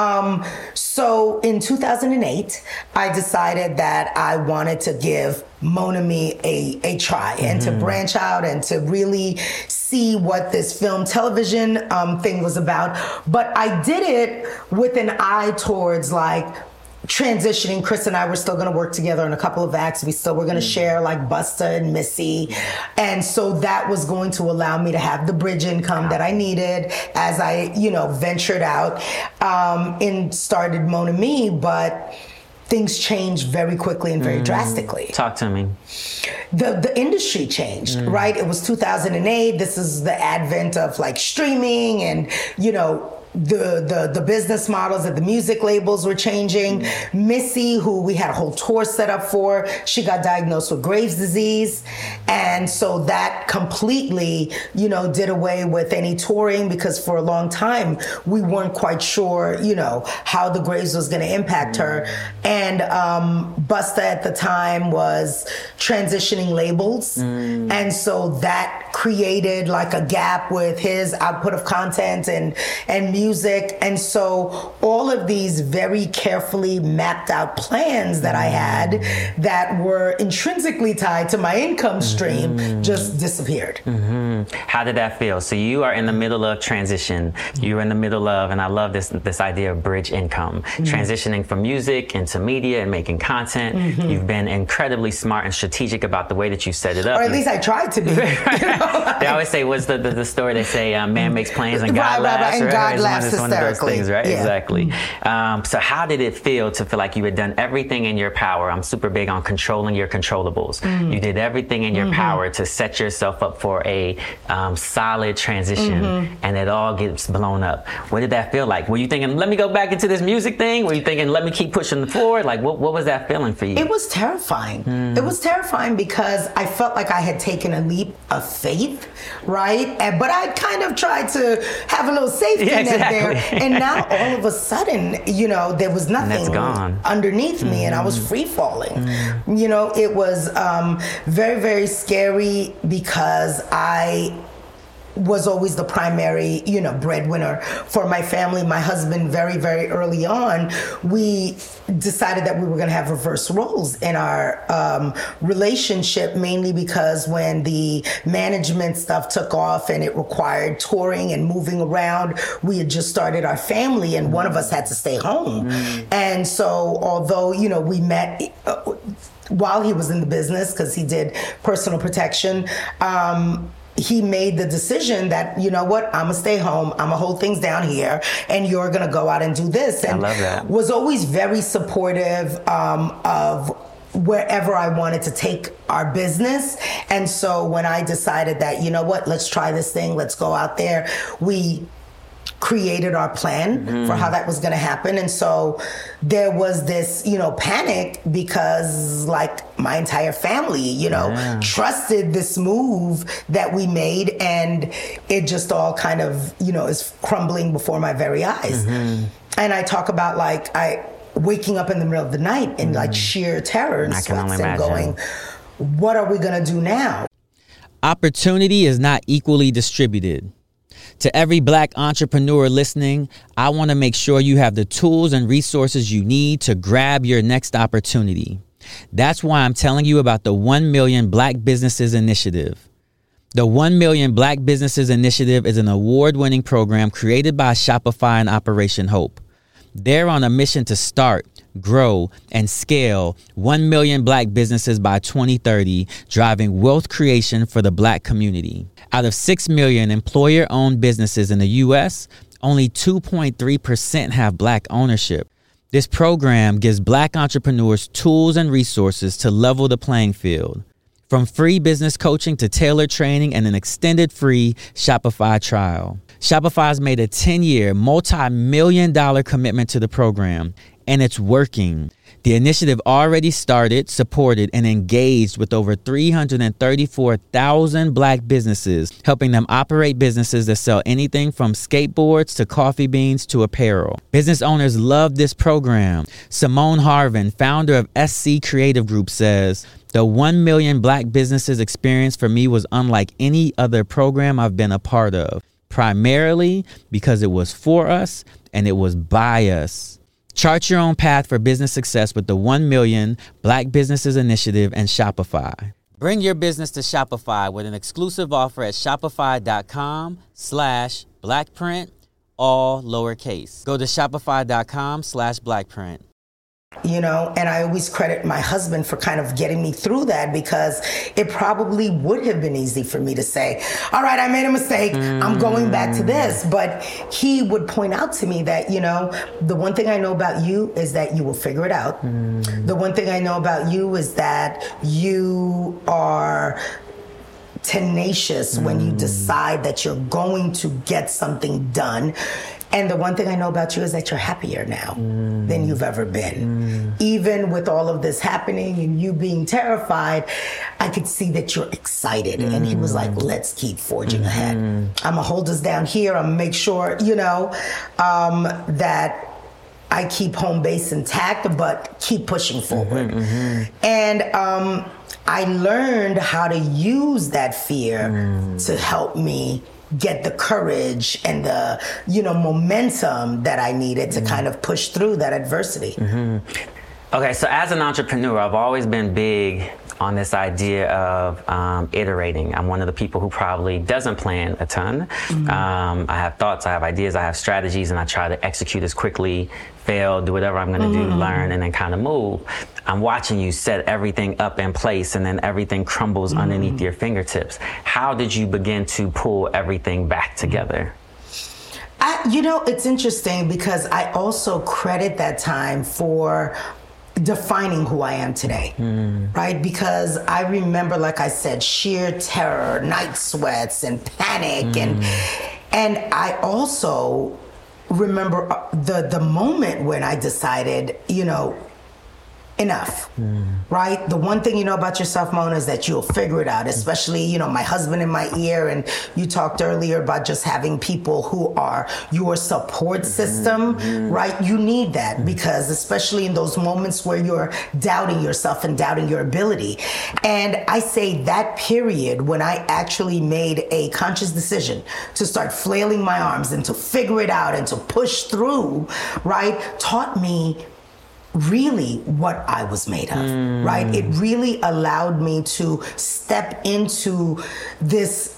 So in 2008, I decided that I wanted to give Mon Ami a try and to branch out and to really see what this film television thing was about. But I did it with an eye towards transitioning. Chris and I were still going to work together on a couple of acts. We still were going to share Busta and Missy. And so that was going to allow me to have the bridge income that I needed as I, ventured out and started Mon Ami. But things changed very quickly and very drastically. Talk to me. The industry changed, right? It was 2008. This is the advent of streaming and, the business models at the music labels were changing. Missy, who we had a whole tour set up for, she got diagnosed with Graves' disease. And so that completely, did away with any touring because for a long time, we weren't quite sure, how the Graves was going to impact her. And Busta at the time was transitioning labels. And so that created a gap with his output of content and music. And so all of these very carefully mapped out plans that I had that were intrinsically tied to my income stream just disappeared. How did that feel? So you are in the middle of transition. You're in the middle of, and I love this idea of bridge income, transitioning from music into media and making content. You've been incredibly smart and strategic about the way that you set it up. Or at least I tried to be. They always say, what's the story? They say, man makes plans and God laughs. And God laughs hysterically. One of those things, right? Yeah. Exactly. So how did it feel to feel like you had done everything in your power? I'm super big on controlling your controllables. You did everything in your power to set yourself up for a solid transition, and it all gets blown up. What did that feel like? Were you thinking, let me go back into this music thing? Were you thinking, let me keep pushing forward? What was that feeling for you? It was terrifying. It was terrifying because I felt like I had taken a leap of faith, right? But I kind of tried to have a little safety net there. And now all of a sudden, there was nothing underneath me and I was free falling. It was very, very scary because I was always the primary, breadwinner for my family. My husband, very, very early on, we decided that we were going to have reverse roles in our relationship, mainly because when the management stuff took off and it required touring and moving around, we had just started our family and one of us had to stay home. And so although, we met while he was in the business because he did personal protection, he made the decision that, I'm going to stay home, I'm going to hold things down here, and you're going to go out and do this. And I love that. Was always very supportive of wherever I wanted to take our business. And so when I decided that, let's try this thing, let's go out there, we created our plan for how that was going to happen. And so there was this, panic because my entire family, trusted this move that we made, and it just all kind of, is crumbling before my very eyes. And I talk about waking up in the middle of the night in sheer terror and sweats and going, what are we going to do now? Opportunity is not equally distributed. To every Black entrepreneur listening, I want to make sure you have the tools and resources you need to grab your next opportunity. That's why I'm telling you about the 1 Million Black Businesses Initiative. The 1 Million Black Businesses Initiative is an award-winning program created by Shopify and Operation Hope. They're on a mission to start, grow, and scale 1 million Black businesses by 2030, driving wealth creation for the Black community. Out of 6 million employer-owned businesses in the U.S., only 2.3% have Black ownership. This program gives Black entrepreneurs tools and resources to level the playing field. From free business coaching to tailored training and an extended free Shopify trial. Shopify's made a 10-year, multi-million-dollar commitment to the program, and it's working. The initiative already started, supported, and engaged with over 334,000 Black businesses, helping them operate businesses that sell anything from skateboards to coffee beans to apparel. Business owners love this program. Simone Harvin, founder of SC Creative Group, says, "The 1 million Black businesses experience for me was unlike any other program I've been a part of, primarily because it was for us and it was by us." Chart your own path for business success with the 1 Million Black Businesses Initiative and Shopify. Bring your business to Shopify with an exclusive offer at shopify.com/blackprint, all lowercase. Go to shopify.com/blackprint. You know, and I always credit my husband for kind of getting me through that, because it probably would have been easy for me to say, all right, I made a mistake, I'm going back to this. But he would point out to me that, you know, the one thing I know about you is that you will figure it out. The one thing I know about you is that you are tenacious when you decide that you're going to get something done. And the one thing I know about you is that you're happier now than you've ever been. Even with all of this happening and you being terrified, I could see that you're excited. And he was like, let's keep forging ahead. I'm gonna hold us down here. I'm gonna make sure, you know, that I keep home base intact, but keep pushing forward. And I learned how to use that fear to help me get the courage and the, you know, momentum that I needed to kind of push through that adversity. Okay, so as an entrepreneur, I've always been big on this idea of iterating. I'm one of the people who probably doesn't plan a ton. I have thoughts, I have ideas, I have strategies, and I try to execute as quickly, fail, do whatever I'm gonna do, learn, and then kind of move. I'm watching you set everything up in place, and then everything crumbles underneath your fingertips. How did you begin to pull everything back together? You know, it's interesting because I also credit that time for defining who I am today, right? Because I remember, like I said, sheer terror, night sweats and panic. And I also remember the moment when I decided, you know, enough, right? The one thing you know about yourself, Mona, is that you'll figure it out, especially, you know, my husband in my ear, and you talked earlier about just having people who are your support system, right? You need that because especially in those moments where you're doubting yourself and doubting your ability. And I say that period when I actually made a conscious decision to start flailing my arms and to figure it out and to push through, right, taught me really what I was made of, right? It really allowed me to step into this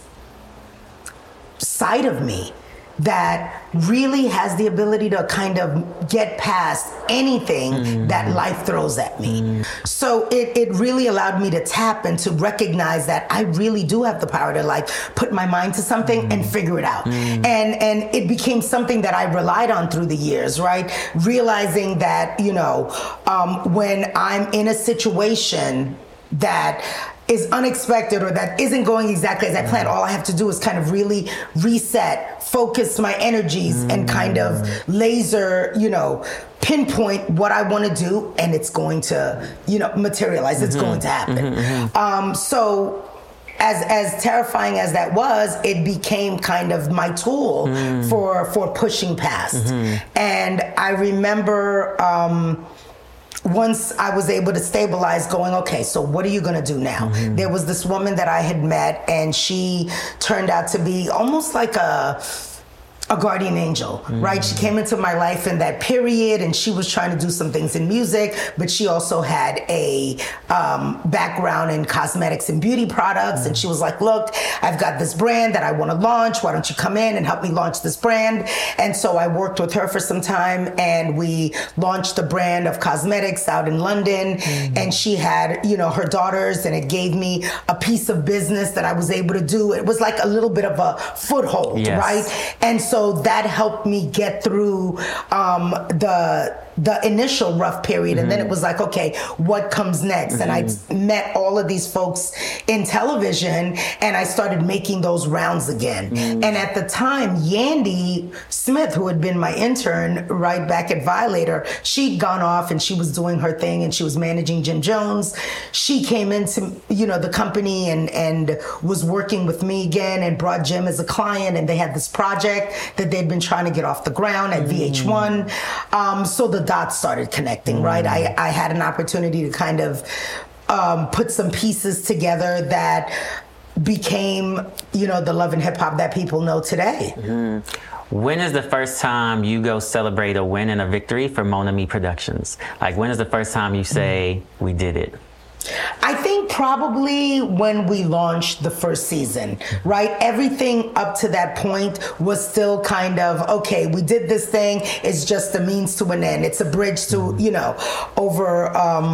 side of me that really has the ability to kind of get past anything that life throws at me. So it really allowed me to tap and to recognize that I really do have the power to like put my mind to something and figure it out. And it became something that I relied on through the years, right? Realizing that, you know, when I'm in a situation that is unexpected or that isn't going exactly as I planned, all I have to do is kind of really reset, focus my energies and kind of laser, you know, pinpoint what I want to do, and it's going to, you know, materialize. It's going to happen. So as terrifying as that was, it became kind of my tool for pushing past. And I remember once I was able to stabilize, going, okay, so what are you going to do now? There was this woman that I had met, and she turned out to be almost like a guardian angel, right? She came into my life in that period, and she was trying to do some things in music, but she also had a background in cosmetics and beauty products. And she was like, look, I've got this brand that I want to launch. Why don't you come in and help me launch this brand? And so I worked with her for some time, and we launched the brand of cosmetics out in London. And she had, you know, her daughters, and it gave me a piece of business that I was able to do. It was like a little bit of a foothold, right? And so that helped me get through the the initial rough period, and then it was like, okay, what comes next? And I met all of these folks in television, and I started making those rounds again. And at the time, Yandy Smith, who had been my intern right back at Violator, she'd gone off and she was doing her thing, and she was managing Jim Jones. She came into, the company and was working with me again, and brought Jim as a client, and they had this project that they'd been trying to get off the ground at VH1. So the dots started connecting, right? I had an opportunity to kind of put some pieces together that became, the Love and Hip Hop that people know today. When is the first time you go celebrate a win and a victory for Mona Me Productions? Like, when is the first time you say, we did it? I think probably when we launched the first season, right? Everything up to that point was still kind of, okay, we did this thing. It's just a means to an end. It's a bridge to, over,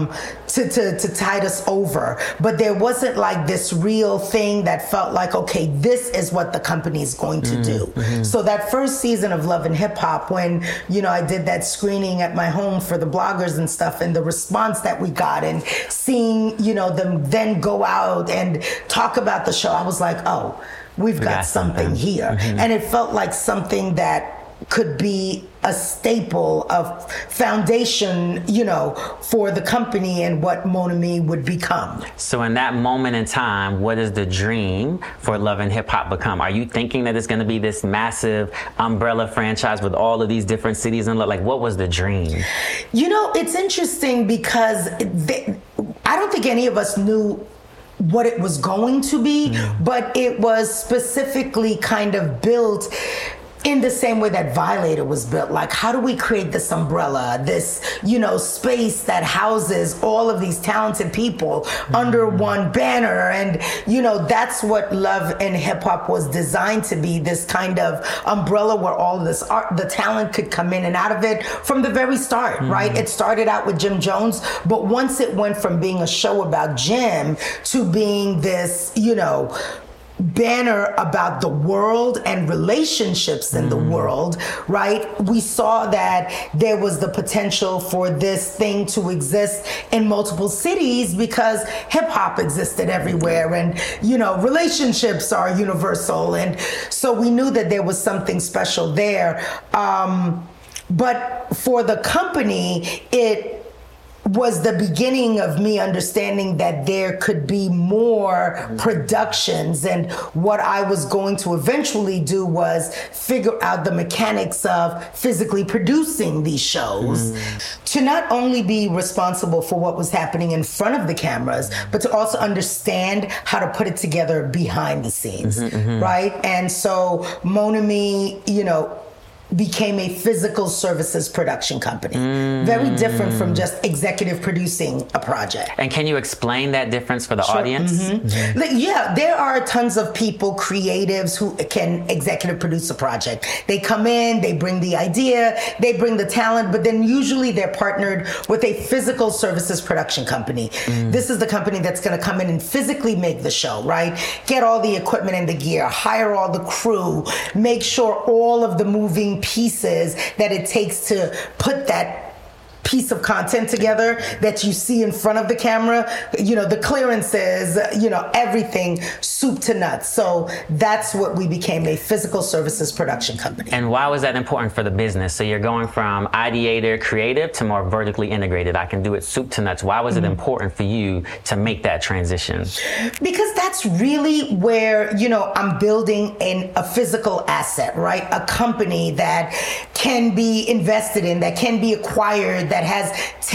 to tide us over. But there wasn't like this real thing that felt like, okay, this is what the company is going to do. So that first season of Love and Hip Hop, when, I did that screening at my home for the bloggers and stuff, and the response that we got, and seeing, them then go out and talk about the show, I was like, oh, we got something here. And it felt like something that could be a staple of foundation, for the company and what Mona Me would become. So in that moment in time, what is the dream for Love and Hip Hop become? Are you thinking that it's going to be this massive umbrella franchise with all of these different cities? And like, what was the dream? It's interesting because I don't think any of us knew what it was going to be, but it was specifically kind of built in the same way that Violator was built. Like, how do we create this umbrella, this, space that houses all of these talented people under one banner? And, that's what Love and Hip Hop was designed to be, this kind of umbrella where all of this art, the talent could come in and out of it from the very start, right? It started out with Jim Jones, but once it went from being a show about Jim to being this, banner about the world and relationships in the world, right? We saw that there was the potential for this thing to exist in multiple cities because hip hop existed everywhere, and relationships are universal, and so we knew that there was something special there. But for the company, it was the beginning of me understanding that there could be more productions, and what I was going to eventually do was figure out the mechanics of physically producing these shows to not only be responsible for what was happening in front of the cameras, but to also understand how to put it together behind the scenes, right? And so Mona Me, became a physical services production company. Very different from just executive producing a project. And can you explain that difference for the audience? There are tons of people, creatives, who can executive produce a project. They come in, they bring the idea, they bring the talent, but then usually they're partnered with a physical services production company. This is the company that's gonna come in and physically make the show, right? Get all the equipment and the gear, hire all the crew, make sure all of the moving pieces that it takes to put that piece of content together that you see in front of the camera, the clearances, everything, soup to nuts. So that's what we became, a physical services production company. And why was that important for the business? So you're going from ideator, creative to more vertically integrated. I can do it soup to nuts. Why was it important for you to make that transition? Because that's really where, I'm building a physical asset, right? A company that can be invested in, that can be acquired, that has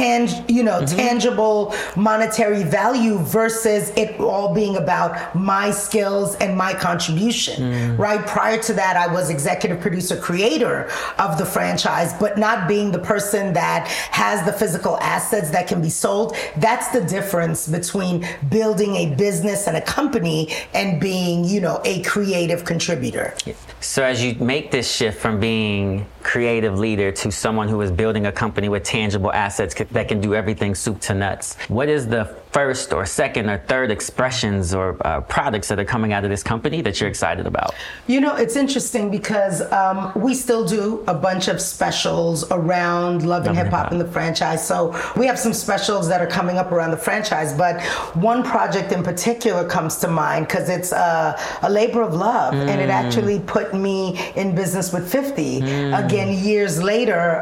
tangible monetary value, versus it all being about my skills and my contribution, right? Prior to that, I was executive producer, creator of the franchise, but not being the person that has the physical assets that can be sold. That's the difference between building a business and a company and being, a creative contributor. So as you make this shift from being creative leader to someone who is building a company with tangible assets that can do everything soup to nuts, what is the first or second or third expressions or products that are coming out of this company that you're excited about? You know, it's interesting because we still do a bunch of specials around Love and Hip Hop and the franchise. So we have some specials that are coming up around the franchise, but one project in particular comes to mind because it's a labor of love, and it actually put me in business with 50 again years later,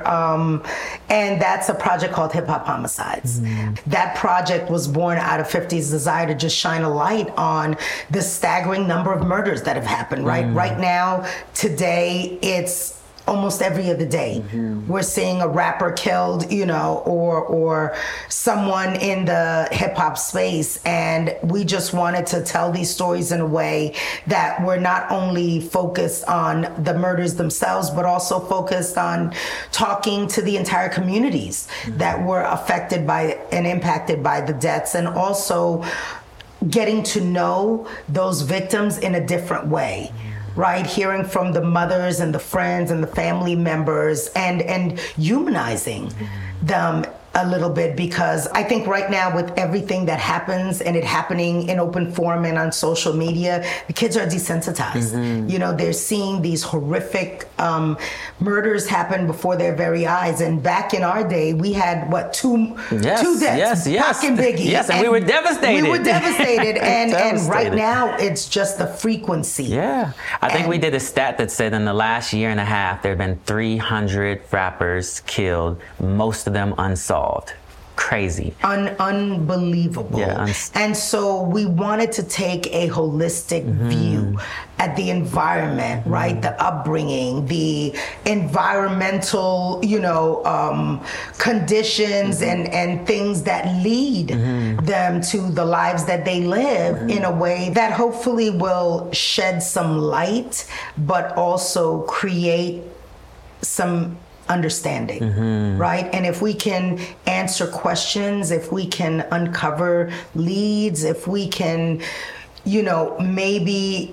and that's a project called Hip Hop Homicides. That project was born out of 50's desire to just shine a light on the staggering number of murders that have happened. Right now, today, it's almost every other day. We're seeing a rapper killed, you know, or someone in the hip hop space. And we just wanted to tell these stories in a way that we're not only focused on the murders themselves, but also focused on talking to the entire communities that were affected by and impacted by the deaths, and also getting to know those victims in a different way. Right, hearing from the mothers and the friends and the family members, and humanizing them a little bit, because I think right now with everything that happens and it happening in open forum and on social media, the kids are desensitized. You know, they're seeing these horrific murders happen before their very eyes. And back in our day, we had two deaths, Pac and Biggie. Yes, and we were devastated. We were devastated, and right now it's just the frequency. Yeah, I think we did a stat that said in the last year and a half there have been 300 rappers killed, most of them unsolved. Crazy. Unbelievable. Yeah, and so we wanted to take a holistic view at the environment, right? The upbringing, the environmental, you know, conditions and things that lead them to the lives that they live in a way that hopefully will shed some light, but also create some understanding, right? And if we can answer questions, if we can uncover leads, if we can, you know, maybe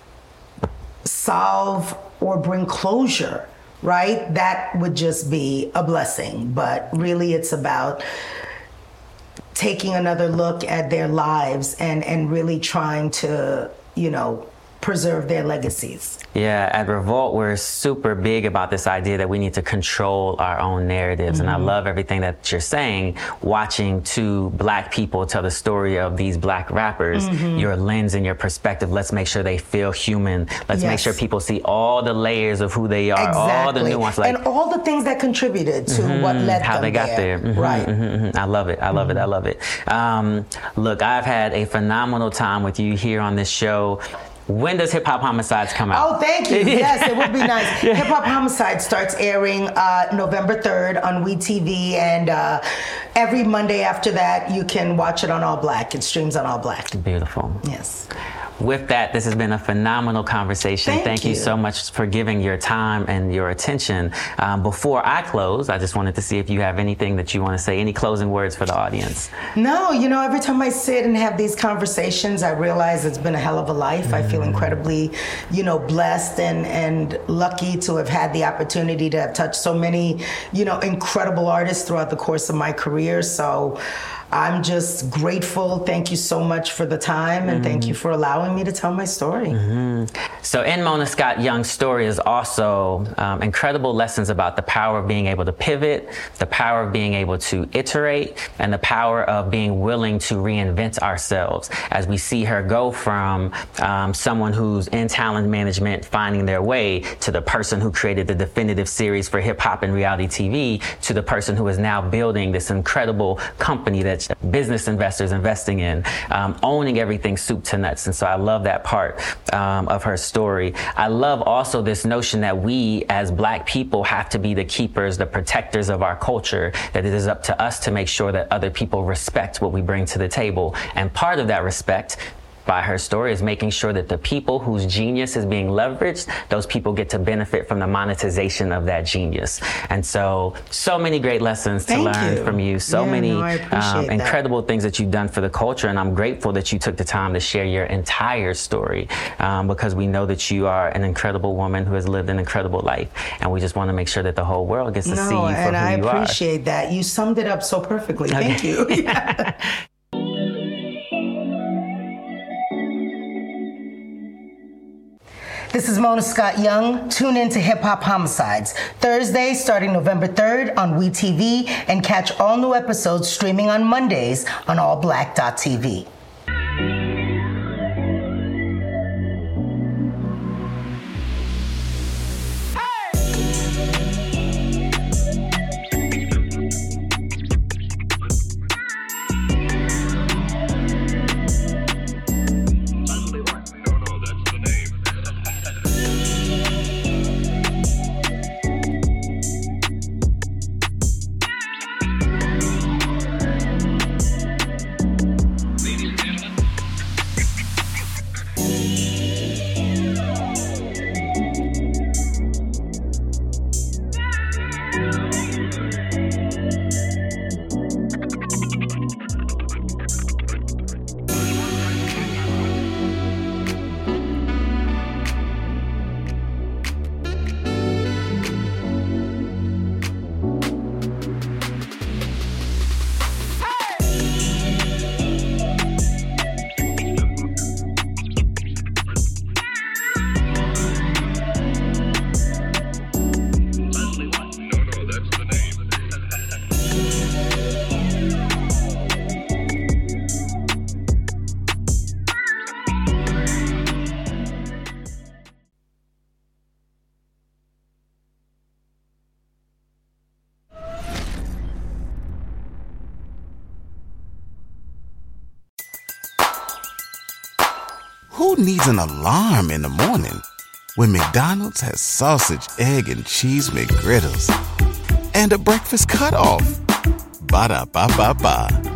solve or bring closure, right? That would just be a blessing. But really it's about taking another look at their lives and really trying to, you know, preserve their legacies. Yeah, at Revolt, we're super big about this idea that we need to control our own narratives. And I love everything that you're saying, watching two black people tell the story of these black rappers, your lens and your perspective. Let's make sure they feel human. Let's make sure people see all the layers of who they are, all the nuance. Like, and all the things that contributed to what led how them they got there. Right. I love it. I love it. I love it. Look, I've had a phenomenal time with you here on this show. When does Hip Hop Homicides come out? Oh, thank you. Yes, it would be nice. Hip Hop Homicide starts airing November 3rd on WeTV, and every Monday after that, you can watch it on All Black. It streams on All Black. Beautiful. Yes. With that, this has been a phenomenal conversation. Thank you so much for giving your time and your attention. Before I close, I just wanted to see if you have anything that you want to say, any closing words for the audience. No, you know, every time I sit and have these conversations, I realize it's been a hell of a life. I feel incredibly, you know, blessed and lucky to have had the opportunity to have touched so many, you know, incredible artists throughout the course of my career. So I'm just grateful. Thank you so much for the time, and thank you for allowing me to tell my story. So in Mona Scott Young's story is also incredible lessons about the power of being able to pivot, the power of being able to iterate, and the power of being willing to reinvent ourselves, as we see her go from someone who's in talent management finding their way to the person who created the definitive series for hip hop and reality TV, to the person who is now building this incredible company that business investors investing in, owning everything soup to nuts. And so I love that part of her story. I love also this notion that we as Black people have to be the keepers, the protectors of our culture, that it is up to us to make sure that other people respect what we bring to the table. And part of that respect by her story is making sure that the people whose genius is being leveraged, those people get to benefit from the monetization of that genius. And so many great lessons to learn from you. So many incredible things that you've done for the culture. And I'm grateful that you took the time to share your entire story, because we know that you are an incredible woman who has lived an incredible life. And we just want to make sure that the whole world gets to see you for who you are. And I appreciate that. You summed it up so perfectly. Thank you. This is Mona Scott Young. Tune in to Hip Hop Homicides, Thursday starting November 3rd on WeTV, and catch all new episodes streaming on Mondays on allblack.tv. Who needs an alarm in the morning when McDonald's has sausage, egg, and cheese McGriddles and a breakfast cutoff? Ba-da-ba-ba-ba.